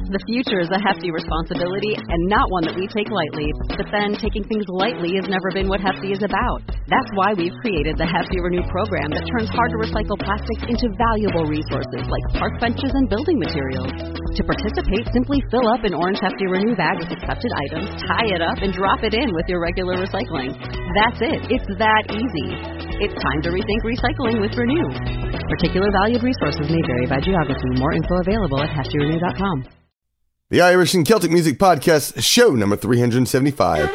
The future is a hefty responsibility and not one that we take lightly. But then, taking things lightly has never been what Hefty is about. That's why we've created the Hefty Renew program that turns hard-to-recycle plastics into valuable resources like park benches and building materials. To participate, simply fill up an orange Hefty Renew bag with accepted items, tie it up, and drop it in with your regular recycling. That's it. It's that easy. It's time to rethink recycling with Renew. Particular valued resources may vary by geography. More info available at heftyrenew.com. The Irish and Celtic Music Podcast, show number 375.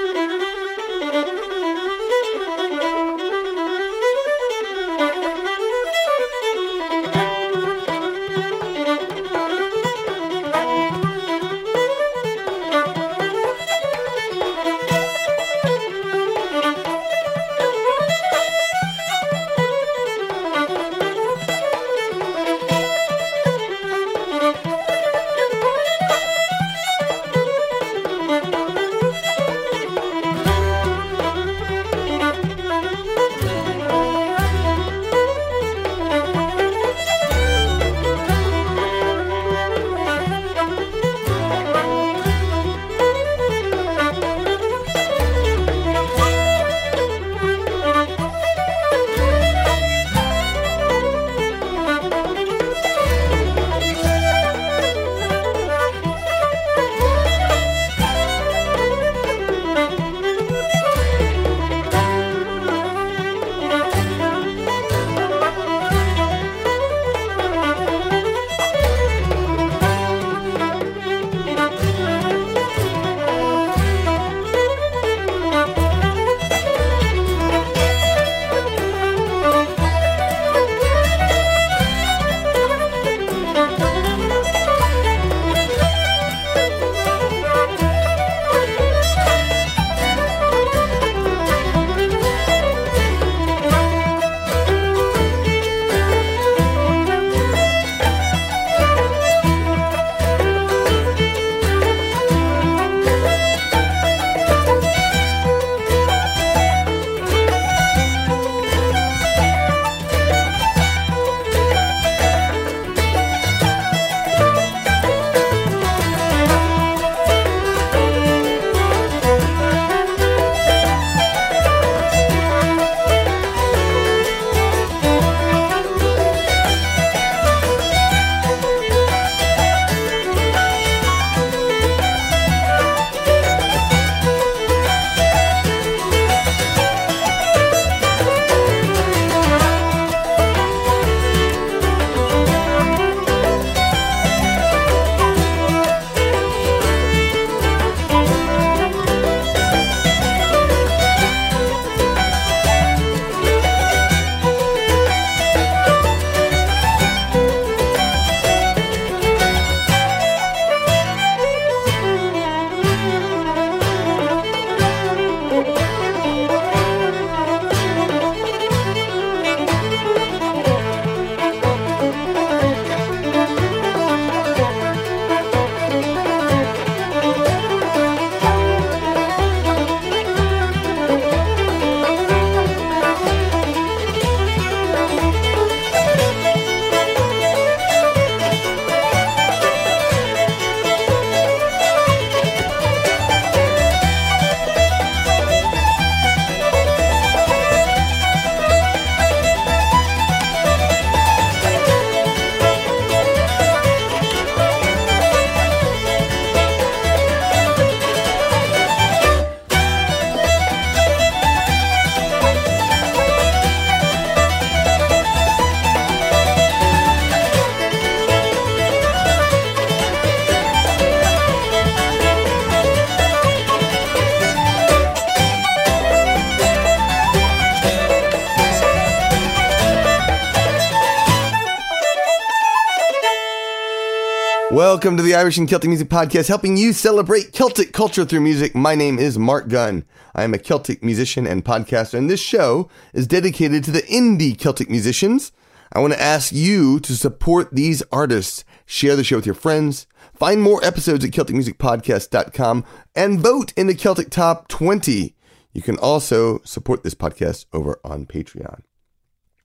Welcome to the Irish and Celtic Music Podcast, helping you celebrate Celtic culture through music. My name is Mark Gunn. I am a Celtic musician and podcaster, and this show is dedicated to the indie Celtic musicians. I want to ask you to support these artists. Share the show with your friends. Find more episodes at CelticMusicPodcast.com and vote in the Celtic Top 20. You can also support this podcast over on Patreon.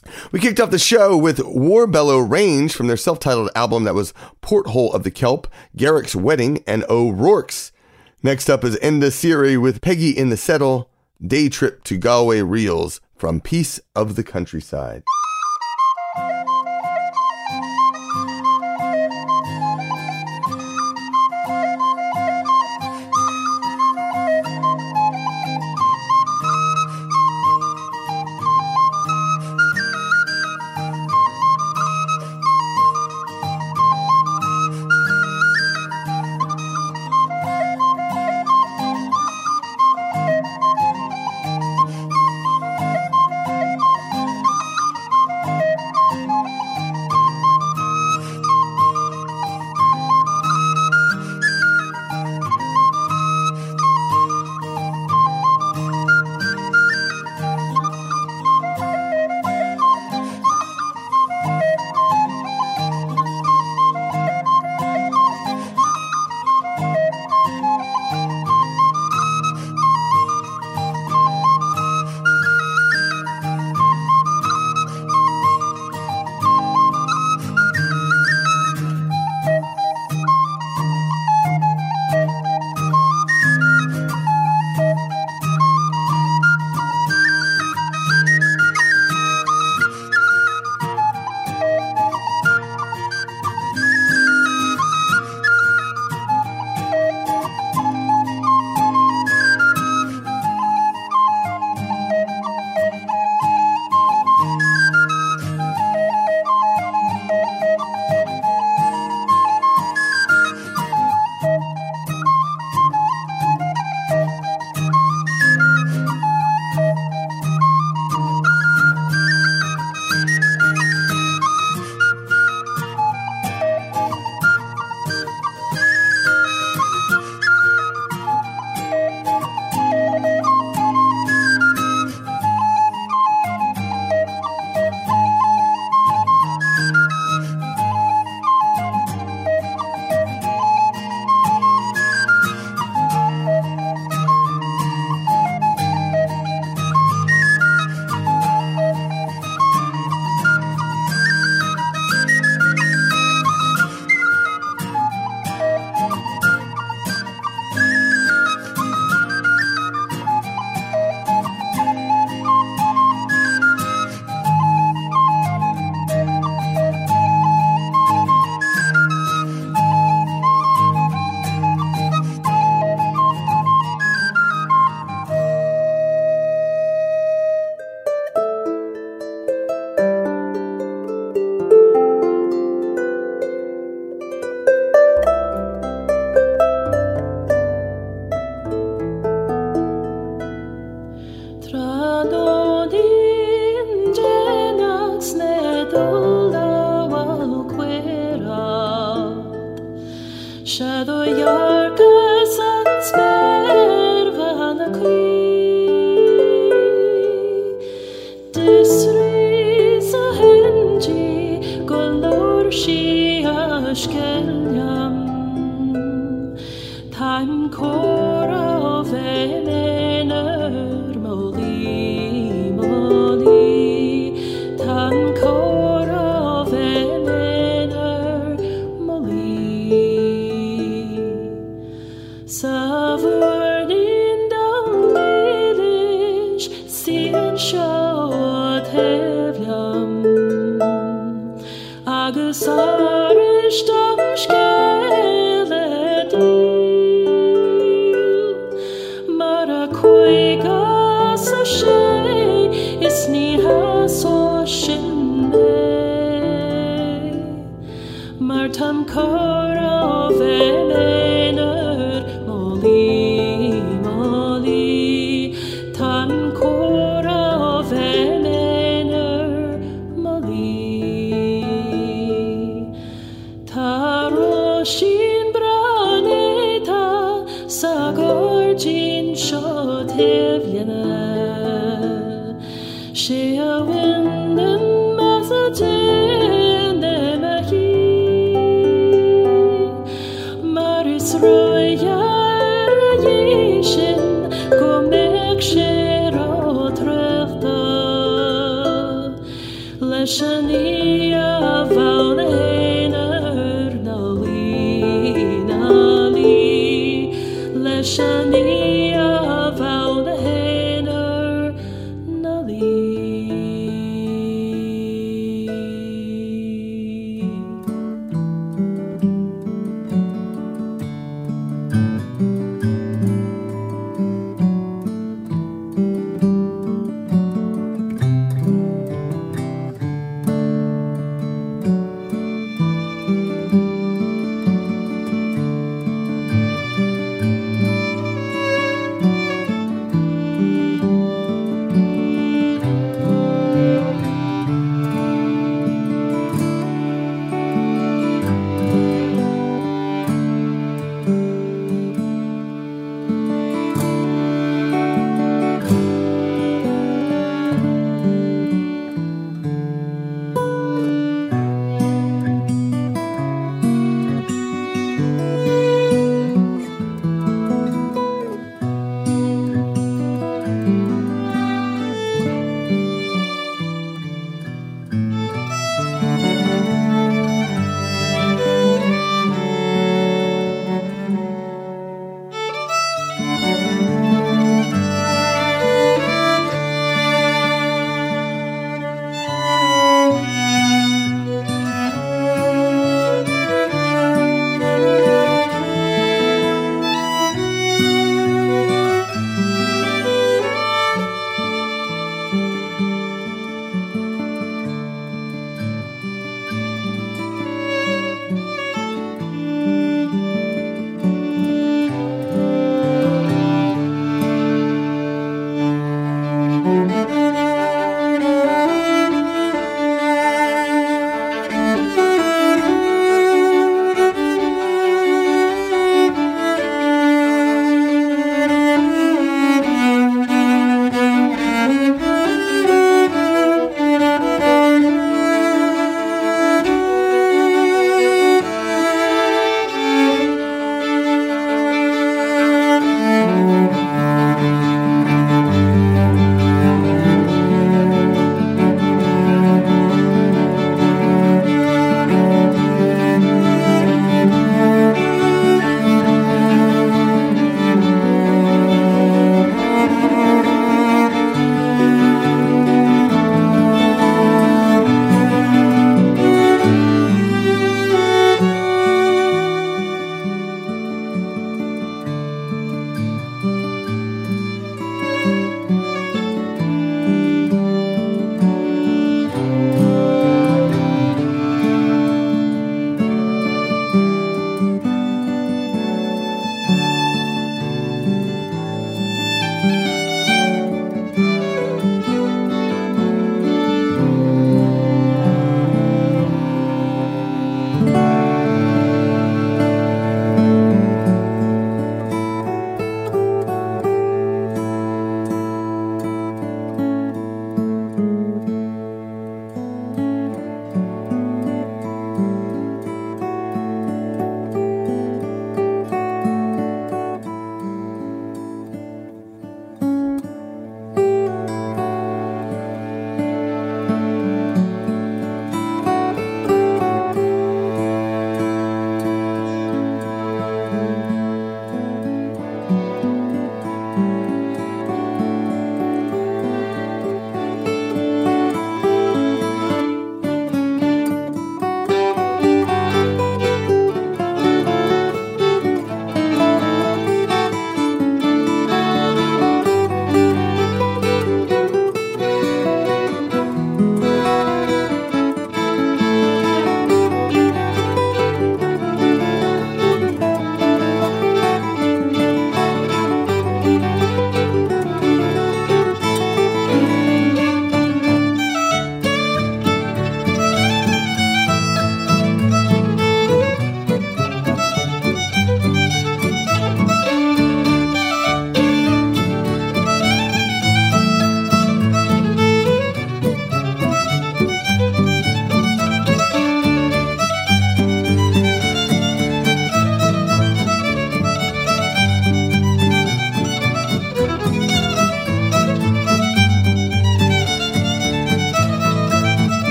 We kicked off the show with Warbellow Range from their self-titled album that was Porthole of the Kelp, Garrick's Wedding, and O'Rourke's. Next up is Enda Siri with Peggy in the Settle, Day Trip to Galway Reels from Peace of the Countryside. Shania Valhener Nali Nali Leshania Valhener Nali.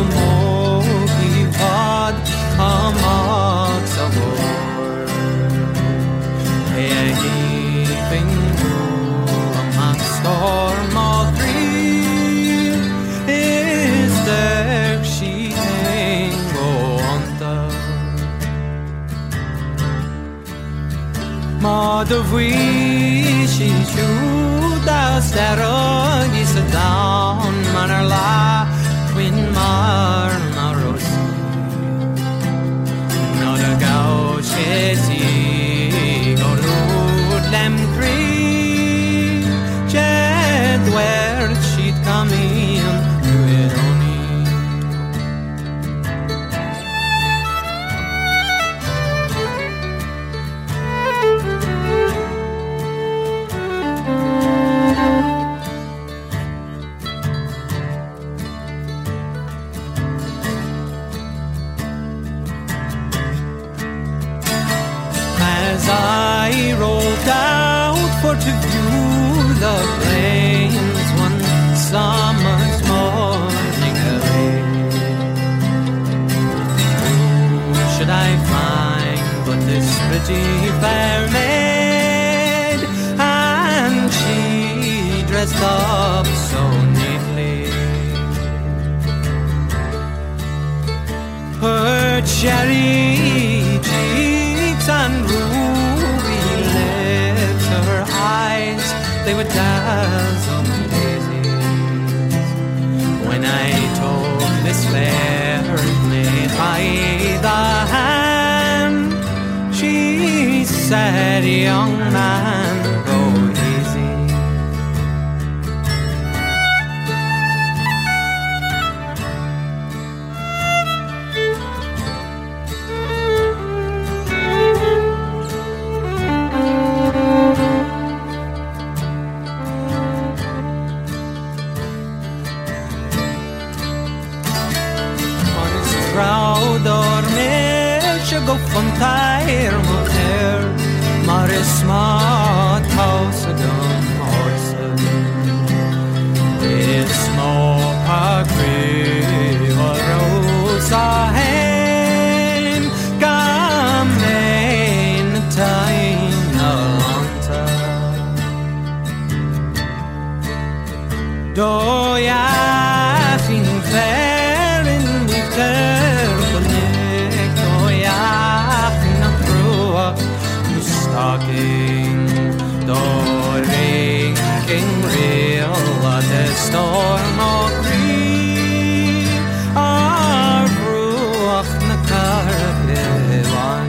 mogivad amag sa Lord. Hihipin mo amag storm of grief. Is there she go on the Mother she Judas Sarah is a down manarla Queen Marmaros not a gouge go road lem green jet where she'd come in to it only As I rolled out for to view the plains one summer's morning away, who should I find but this pretty fair maid, and she dressed up so neatly. Her cherry cheeks and ruby lips, her eyes, they were dazzling daisies. When I took this fair maid by the hand, she said, young man, go easy. Proud dormir go van tire motor maar is smart house done horse is small agri rosa hen gamen time alanta do ya fin fair in winter talking, doring, king real, the storm of grief, our ruach na caravan.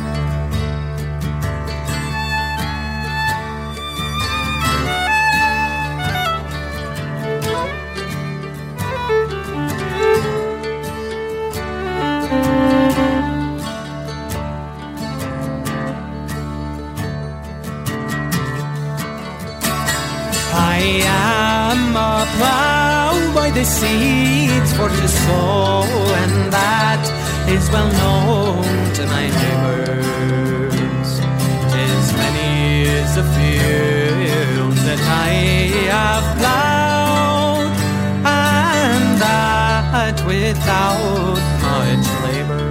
I am a plough by the seeds for to sow, and that is well known to my neighbors. 'Tis many years a field that I have ploughed, and that without much labor.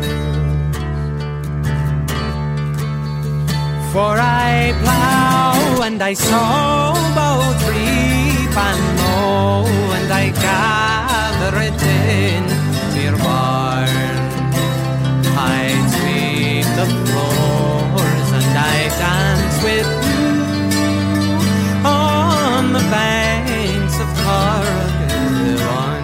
For I plough and I sow, both reap and mow, and I gather it in your barn. I sweep the floors and I dance with you on the banks of Carrigaline.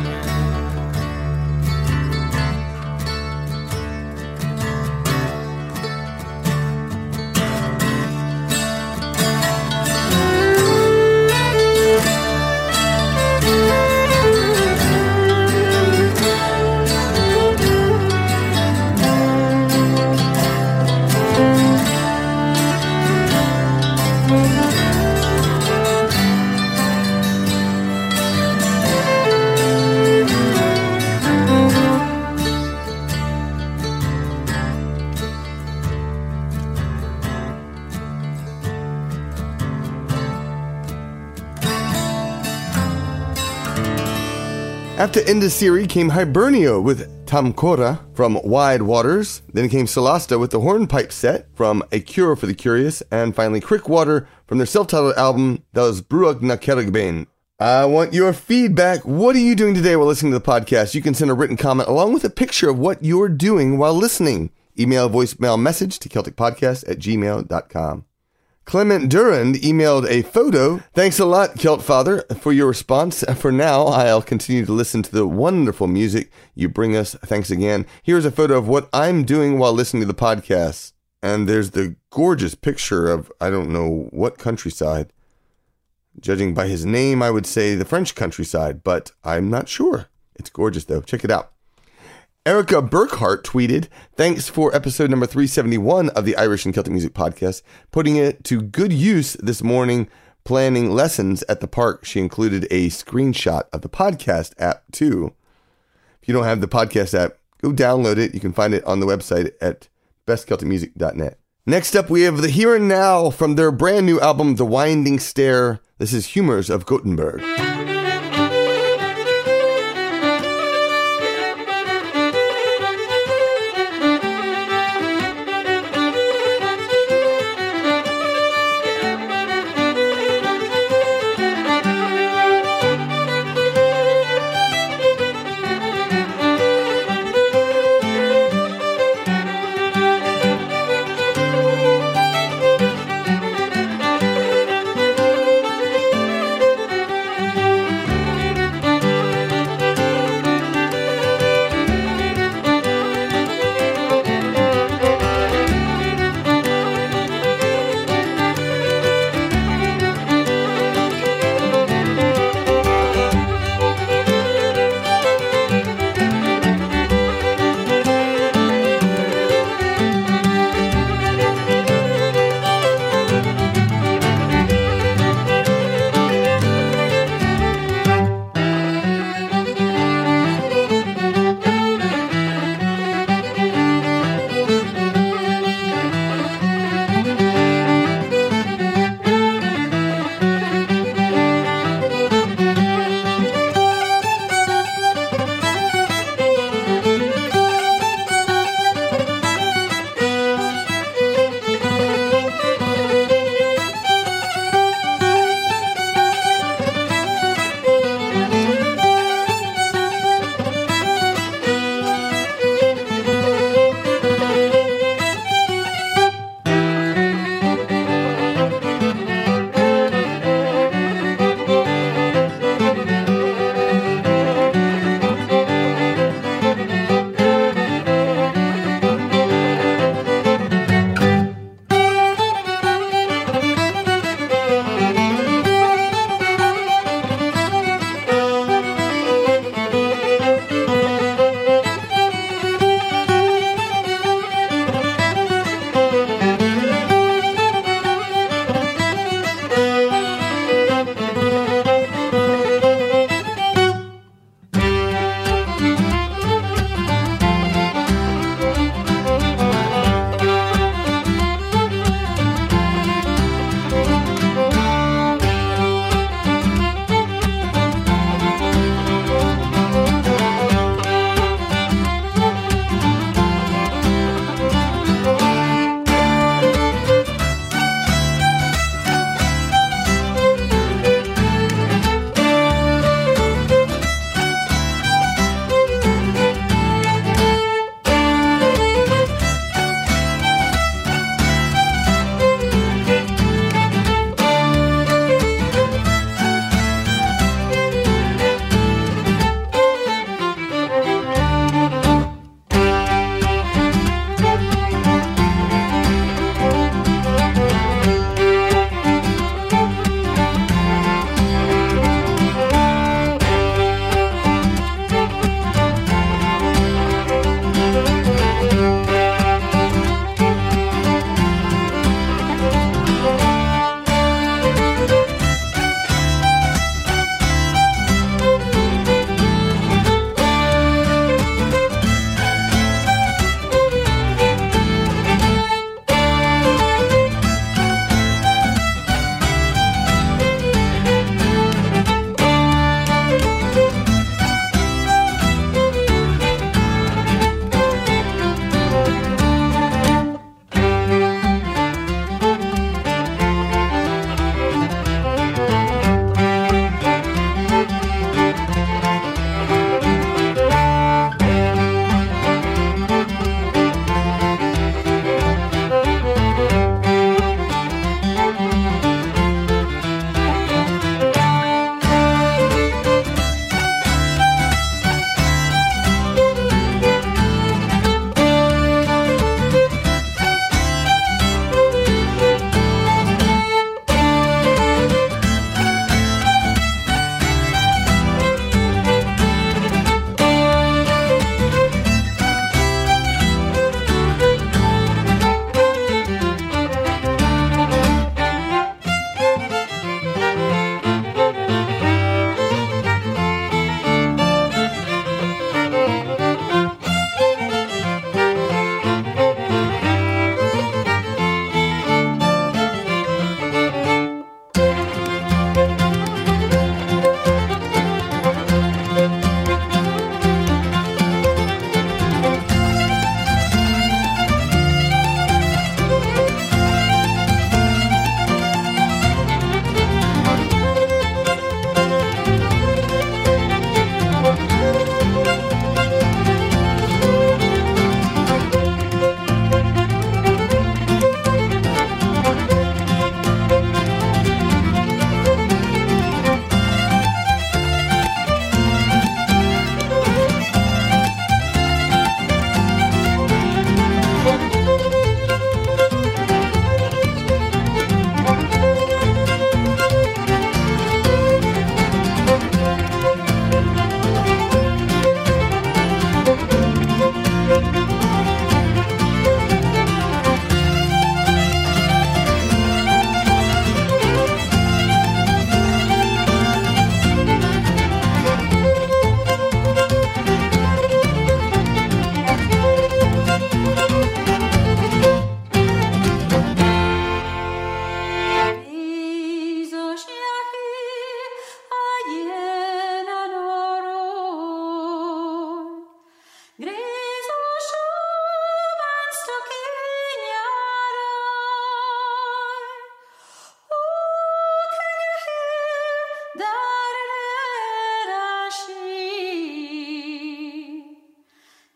After Indasiri came Hibernio with Tamkora from Wide Waters. Then came Solasta with the Hornpipe set from A Cure for the Curious. And finally Crickwater from their self-titled album, that was Bruag na Kerigbain. I want your feedback. What are you doing today while listening to the podcast? You can send a written comment along with a picture of what you're doing while listening. Email a voicemail message to CelticPodcast@gmail.com. Clement Durand emailed a photo. Thanks a lot, Celt Father, for your response. For now, I'll continue to listen to the wonderful music you bring us. Thanks again. Here's a photo of what I'm doing while listening to the podcast. And there's the gorgeous picture of, I don't know what countryside. Judging by his name, I would say the French countryside, but I'm not sure. It's gorgeous, though. Check it out. Erica Burkhart tweeted, thanks for episode number 371 of the Irish and Celtic Music Podcast, putting it to good use this morning, planning lessons at the park. She included a screenshot of the podcast app, too. If you don't have the podcast app, go download it. You can find it on the website at bestcelticmusic.net. Next up, we have the Here and Now from their brand new album, The Winding Stair. This is Humors of Gothenburg.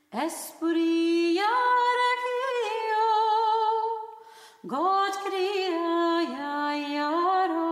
Espuriare io, God crea iaro.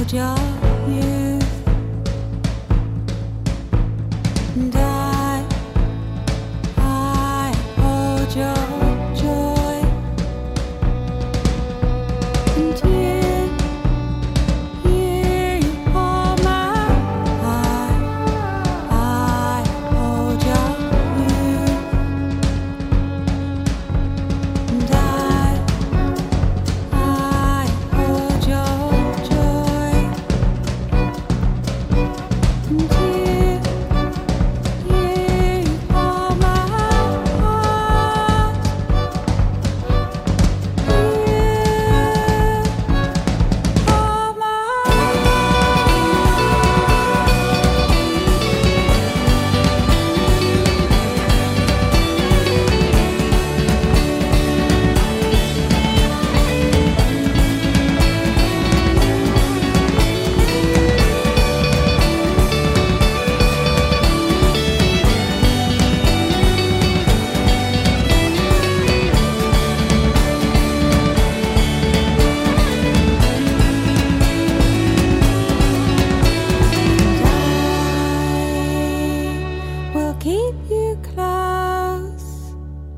hold your youth, and I hold your joy, and you hold my heart. I hold your youth, and I hold your joy, and you hold my heart. Will keep you close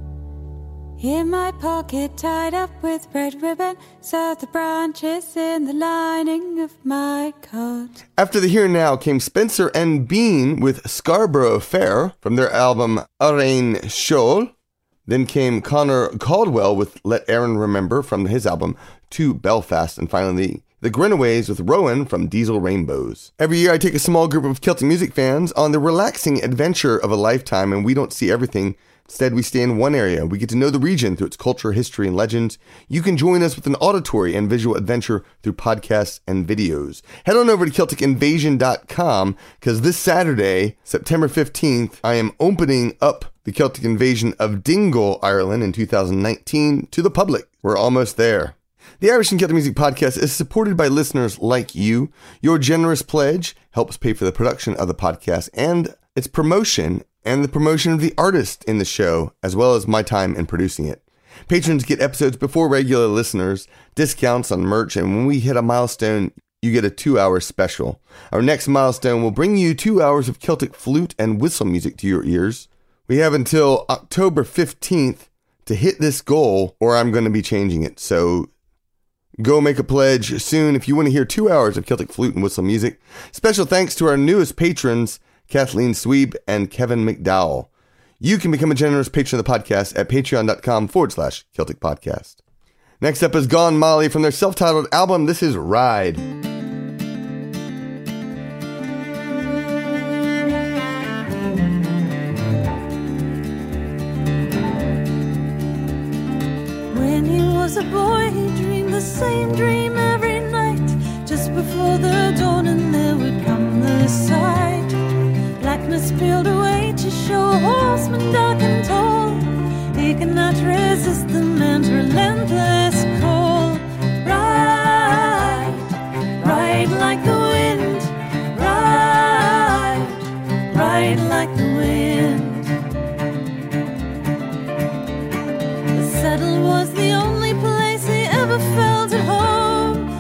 in my pocket, tied up with red ribbon, so the branches in the lining of my coat. After the Here and Now came Spencer and Bean with Scarborough Fair from their album Arain Shoal. Then came Connor Caldwell with Let Aaron Remember from his album To Belfast. And finally, the Greenaways with Rowan from Diesel Rainbows. Every year I take a small group of Celtic music fans on the relaxing adventure of a lifetime, and we don't see everything. Instead, we stay in one area. We get to know the region through its culture, history, and legends. You can join us with an auditory and visual adventure through podcasts and videos. Head on over to CelticInvasion.com, because this Saturday, September 15th, I am opening up the Celtic Invasion of Dingle, Ireland in 2019 to the public. We're almost there. The Irish and Celtic Music Podcast is supported by listeners like you. Your generous pledge helps pay for the production of the podcast and its promotion and the promotion of the artist in the show, as well as my time in producing it. Patrons get episodes before regular listeners, discounts on merch, and when we hit a milestone, you get a 2-hour special. Our next milestone will bring you 2 hours of Celtic flute and whistle music to your ears. We have until October 15th to hit this goal, or I'm going to be changing it. So go make a pledge soon if you want to hear 2 hours of Celtic flute and whistle music. Special thanks to our newest patrons, Kathleen Sweeb and Kevin McDowell. You can become a generous patron of the podcast at patreon.com/Celtic Podcast. Next up is Gone Molly from their self-titled album. This is Ride. When he was a boy, he dreamed the same dream every night. Just before the dawn, and there would come the sight. Blackness peeled away to show a horseman dark and tall. He cannot resist the man's relentless call. Ride, ride like the wind. Ride, ride like the wind. The saddle was the only place he ever felt at home.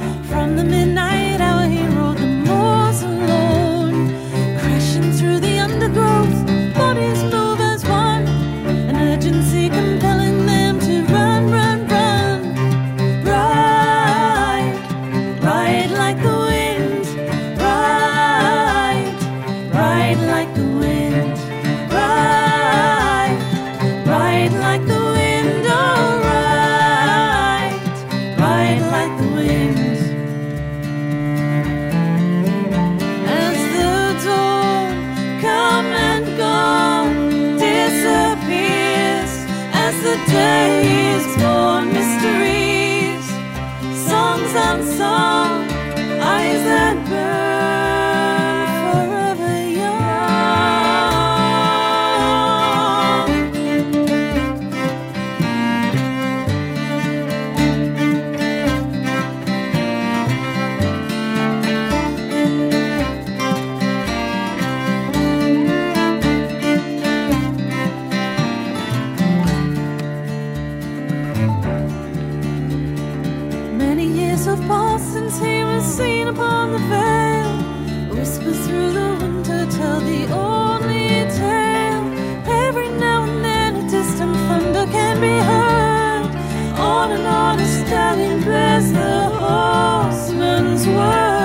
rain upon the veil, whispers through the winter, tell the only tale. Every now and then a distant thunder can be heard. On and on a stallion bears the horseman's words.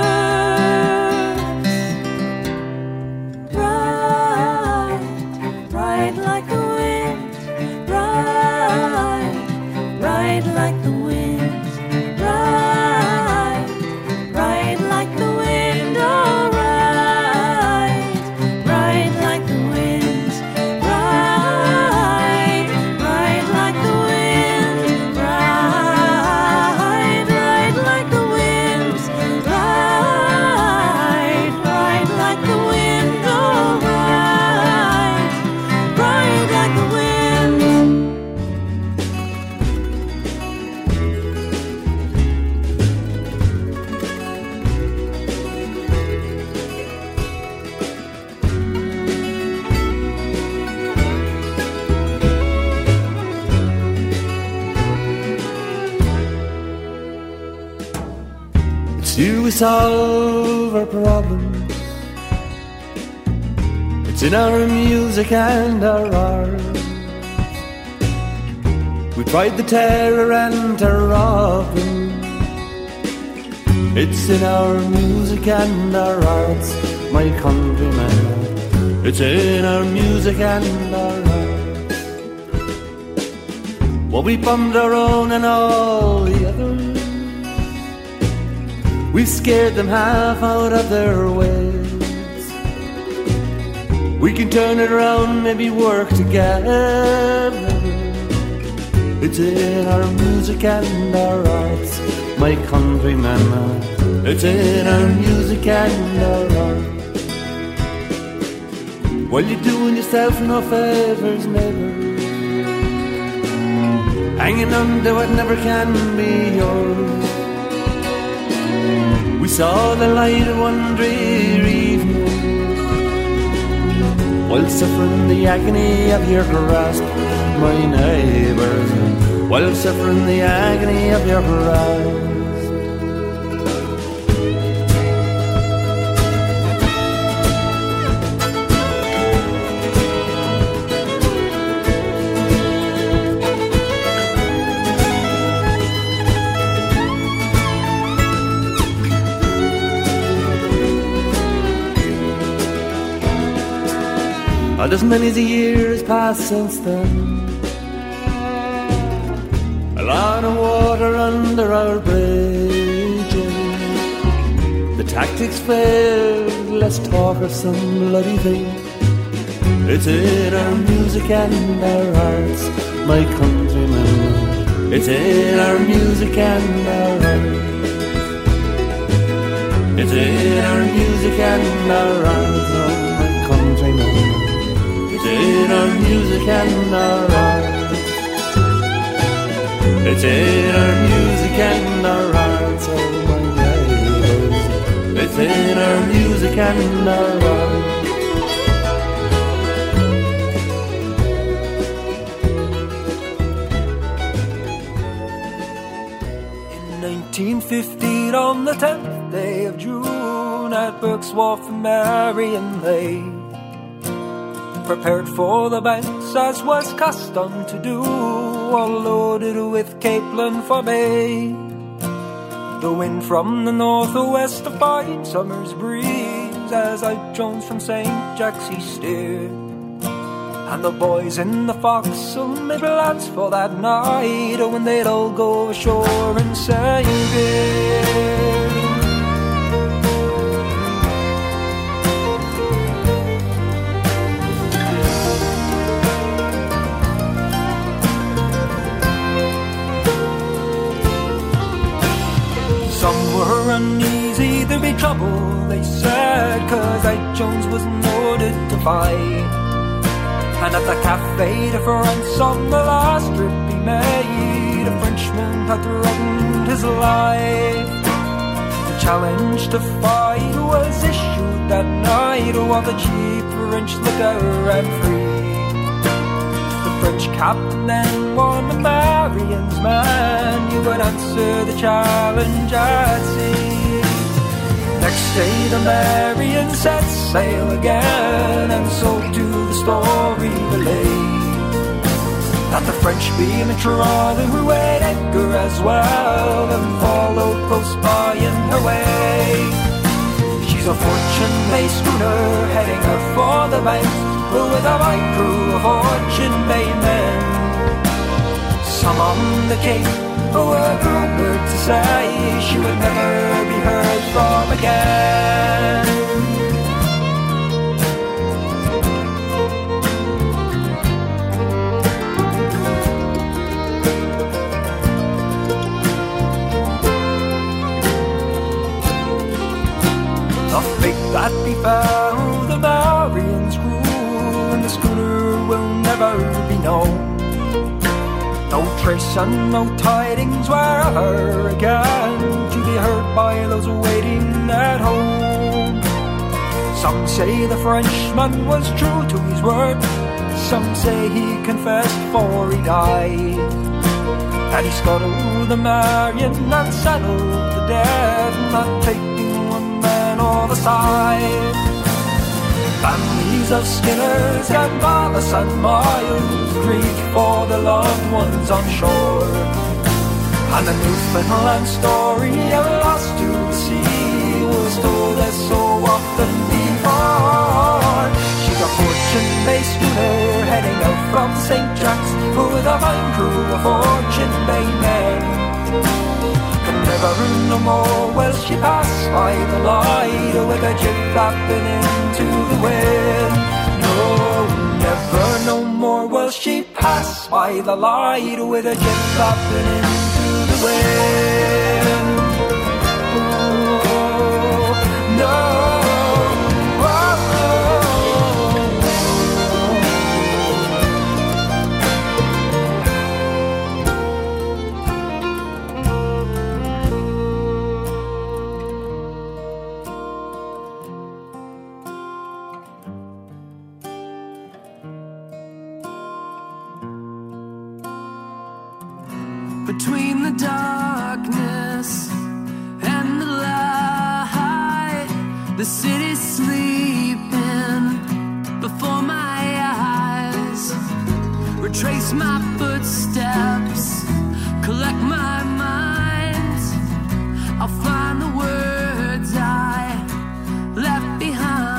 Ride, ride like the wind. Ride, ride like the wind. Ride, ride like the wind. Oh, ride, ride like the wind. Ride, ride like the wind. Ride, ride like the wind. Ride, ride like the wind. Oh, ride, ride like the wind. It's you we solve our problems. It's in our music and our art. We fight the terror and terror of them. It's in our music and our arts, my countrymen. It's in our music and our arts. Well, we bombed our own and all the others. We scared them half out of their ways. We can turn it around, maybe work together. It's in our music and our arts, my countrymen. It's in our music and our arts. Well, you're doing yourself no favours, neighbour, hanging on to what never can be yours. We saw the light of one dreary evening, while suffering the agony of your grasp, my neighbours, while suffering the agony of your grasp. As many years passed since then, a lot of water under our bridges. The tactics failed, let's talk of some bloody thing. It's in our music and our arts, my countrymen. It's in our music and our arts. It's in our music and our arts, oh my countrymen. It's in our music and our art. It's in our music and our art, oh my neighbours. It's in our music and our art. In 1915, on the 10th day of June, at Burke's Wharf in Marion Lane, prepared for the banks as was custom to do, all loaded with capelin for May. The wind from the north-west, a fine summer's breeze, as out Jones from St. Jack's he steered. And the boys in the forecastle made plans for that night, when they'd all go ashore and say beer. Some were uneasy, there'd be trouble, they said, 'cause Ike Jones was ordered to fight. And at the Café de France on the last trip he made, a Frenchman had threatened his life. The challenge to fight was issued that night, while the cheap French liquor ran free. The French captain then warned the Marion's man, you would answer the challenge at sea. say the Marion set sail again, and so to the story relate that the French beam and Toronto who weighed anchor as well and followed close by in her way. She's a Fortune-Bay schooner heading out for the banks with a white crew of Fortune-Bay men. Some on the Cape were rumored to say she would never be heard from again. The fate that befell the Marion's crew and the schooner will never be known. No trace and no tidings were ever again to be heard by those waiting at home. Some say the Frenchman was true to his word, some say he confessed before he died, and he scuttled the Marion and settled the dead, not taking one man on the side. Families of Skinners and Wallace and Miles grieve for their loved ones on shore, and the Newfoundland story of lost to the sea was told as so often before. She's a Fortune-Bay schooner heading out from St. Jack's with a fine crew of Fortune-Bay men. Can never no more will she pass by the light with a jib flapping into the wind. No, never no more will she pass by the light with a jib flapping into the wind. Oh, no. Between the darkness and the light, the city's sleeping before my eyes. Retrace my footsteps, collect my mind. I'll find the words I left behind.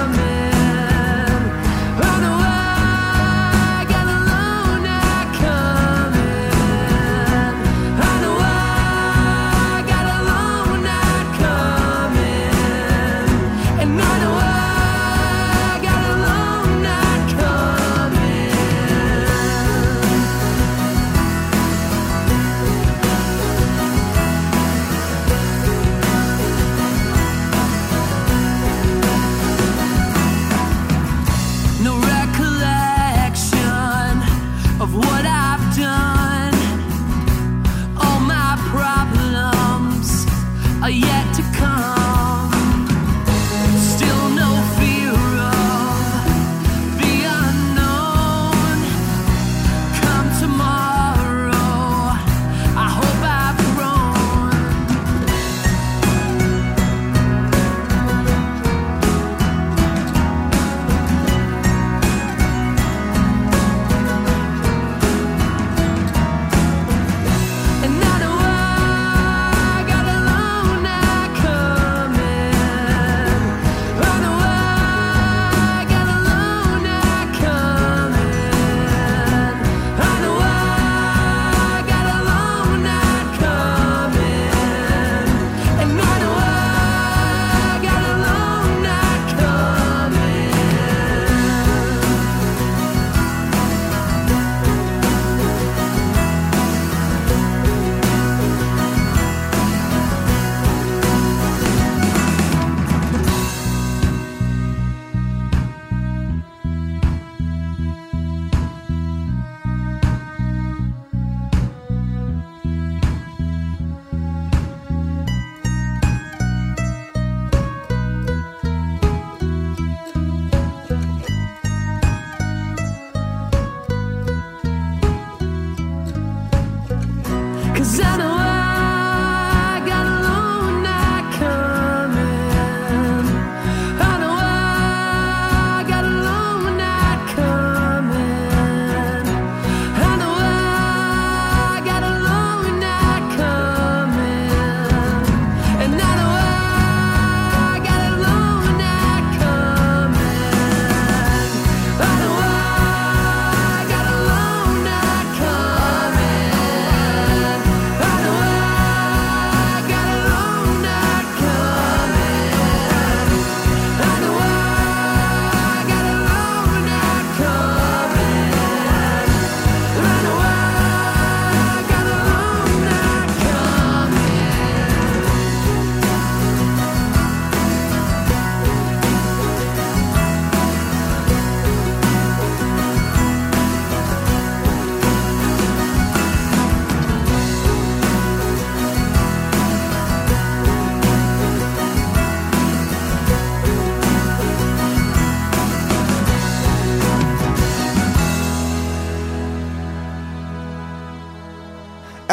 Come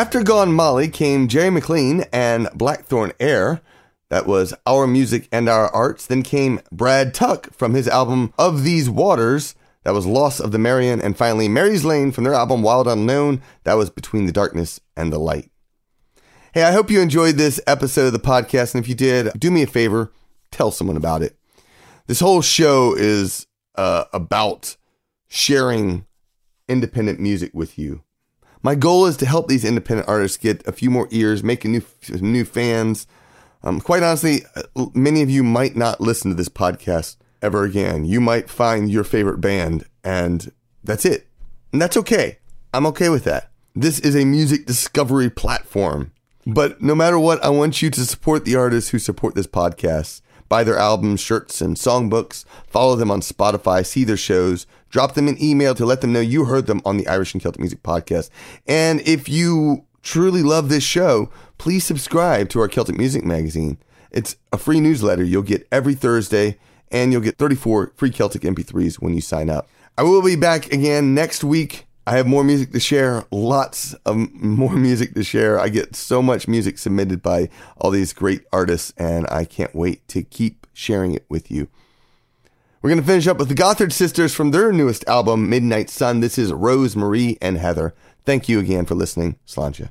After Gone Molly came Jerry McLean and Blackthorn Air. That was Our Music and Our Arts. Then came Brad Tuck from his album Of These Waters. That was Loss of the Marion. And finally, Mary's Lane from their album Wild Unknown. That was Between the Darkness and the Light. Hey, I hope you enjoyed this episode of the podcast. And if you did, do me a favor, tell someone about it. This whole show is about sharing independent music with you. My goal is to help these independent artists get a few more ears, make new fans. Quite honestly, many of you might not listen to this podcast ever again. You might find your favorite band, and that's it. And that's okay. I'm okay with that. This is a music discovery platform. But no matter what, I want you to support the artists who support this podcast. Buy their albums, shirts, and songbooks. Follow them on Spotify. See their shows. Drop them an email to let them know you heard them on the Irish and Celtic Music Podcast. And if you truly love this show, please subscribe to our Celtic Music magazine. It's a free newsletter you'll get every Thursday, and you'll get 34 free Celtic MP3s when you sign up. I will be back again next week. I have more music to share, lots of more music to share. I get so much music submitted by all these great artists, and I can't wait to keep sharing it with you. We're going to finish up with the Gothard Sisters from their newest album, Midnight Sun. This is Rose, Marie, and Heather. Thank you again for listening. Sláinte.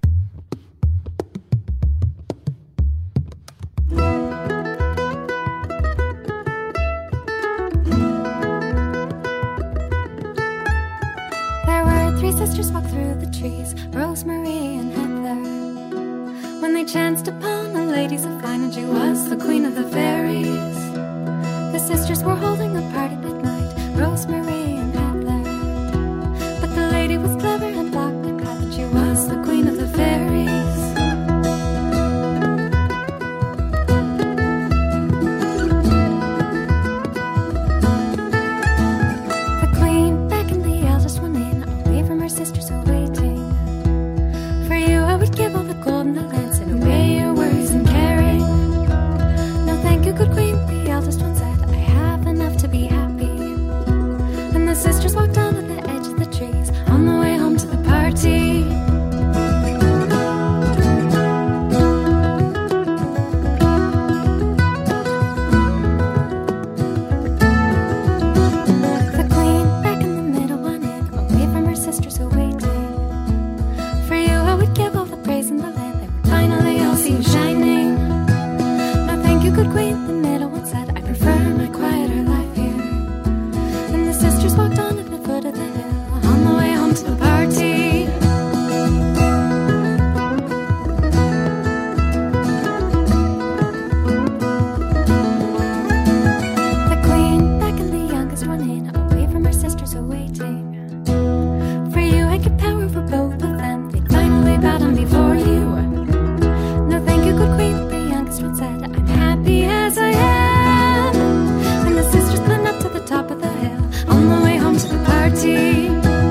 There were three sisters walked through the trees, Rose, Marie, and Heather, when they chanced upon a lady so fine, and she was the queen of the fairies. The sisters were holding a party that night, Rose, Marie, and Heather, but the lady was clever and blocked their path, and she was the queen of the fairies. The queen beckoned the eldest one in, away from her sisters who were waiting. For you I would give all the gold and the lands, and obey your words and caring. No thank you, good queen, the eldest one said, I have enough to be happy. And the sisters walked down to the edge of the trees, on the way home to the party. The queen back in the middle one in, away from her sisters who were waiting. For you I would give all the praise in the land, they would finally all see you shining. No thank you, good queen, the middle one said, I prefer my quieter life here. And the sisters walked on at the foot of the hill, on the way home to the party. The queen beckoned the youngest one in, away from her sisters who were waiting. For you I give power for both of them, they finally bow down before you. No thank you, good queen, the youngest one said, I'm happy as I am. And the sisters climbed up to the top of the hill, on the way home to the party.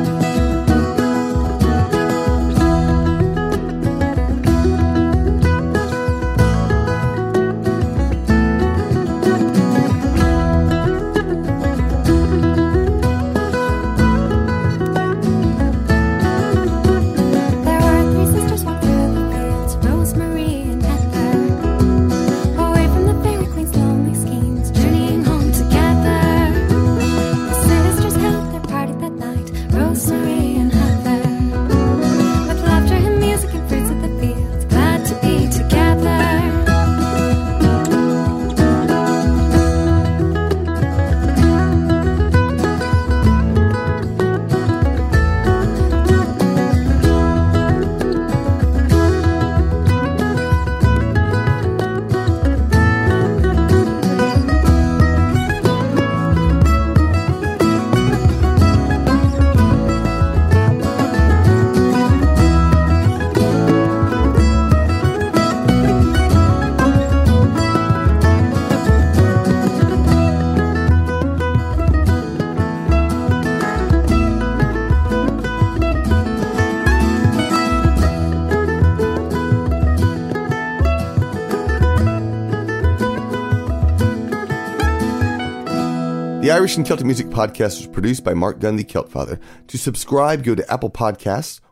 There were three sisters walked through the fields, Rose, Marie, and Heather, away from the fairy queen's lonely schemes, journeying home together. The sisters held their party that night, Rose, Marie, and Heather, with laughter and music and fruits of the fields, glad to be together. The Irish and Celtic Music Podcast was produced by Mark Gunn, the Celt Father. To subscribe, go to Apple Podcasts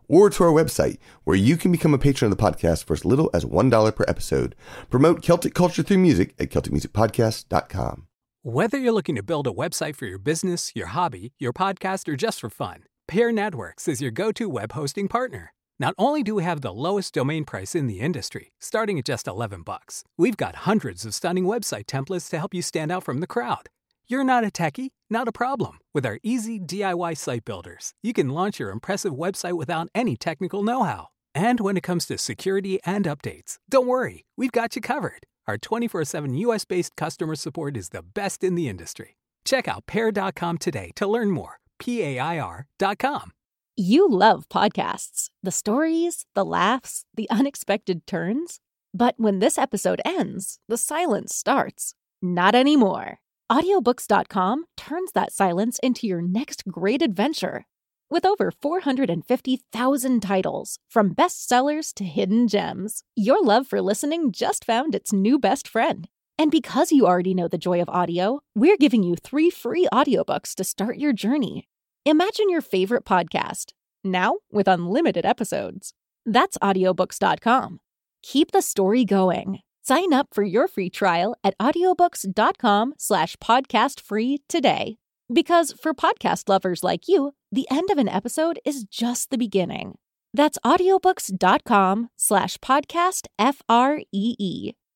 or to our website, where you can become a patron of the podcast for as little as $1 per episode. Promote Celtic culture through music at CelticMusicPodcast.com. Whether you're looking to build a website for your business, your hobby, your podcast, or just for fun, Pear Networks is your go-to web hosting partner. Not only do we have the lowest domain price in the industry, starting at just $11, we've got hundreds of stunning website templates to help you stand out from the crowd. You're not a techie? Not a problem. With our easy DIY site builders, you can launch your impressive website without any technical know-how. And when it comes to security and updates, don't worry, we've got you covered. Our 24/7 US-based customer support is the best in the industry. Check out Pear.com today to learn more. PAIR.com. You love podcasts, the stories, the laughs, the unexpected turns. But when this episode ends, the silence starts. Not anymore. Audiobooks.com turns that silence into your next great adventure. With over 450,000 titles, from bestsellers to hidden gems, your love for listening just found its new best friend. And because you already know the joy of audio, we're giving you 3 free audiobooks to start your journey. Imagine your favorite podcast, now with unlimited episodes. That's audiobooks.com. Keep the story going. Sign up for your free trial at audiobooks.com/podcastfree today. Because for podcast lovers like you, the end of an episode is just the beginning. That's audiobooks.com/podcastfree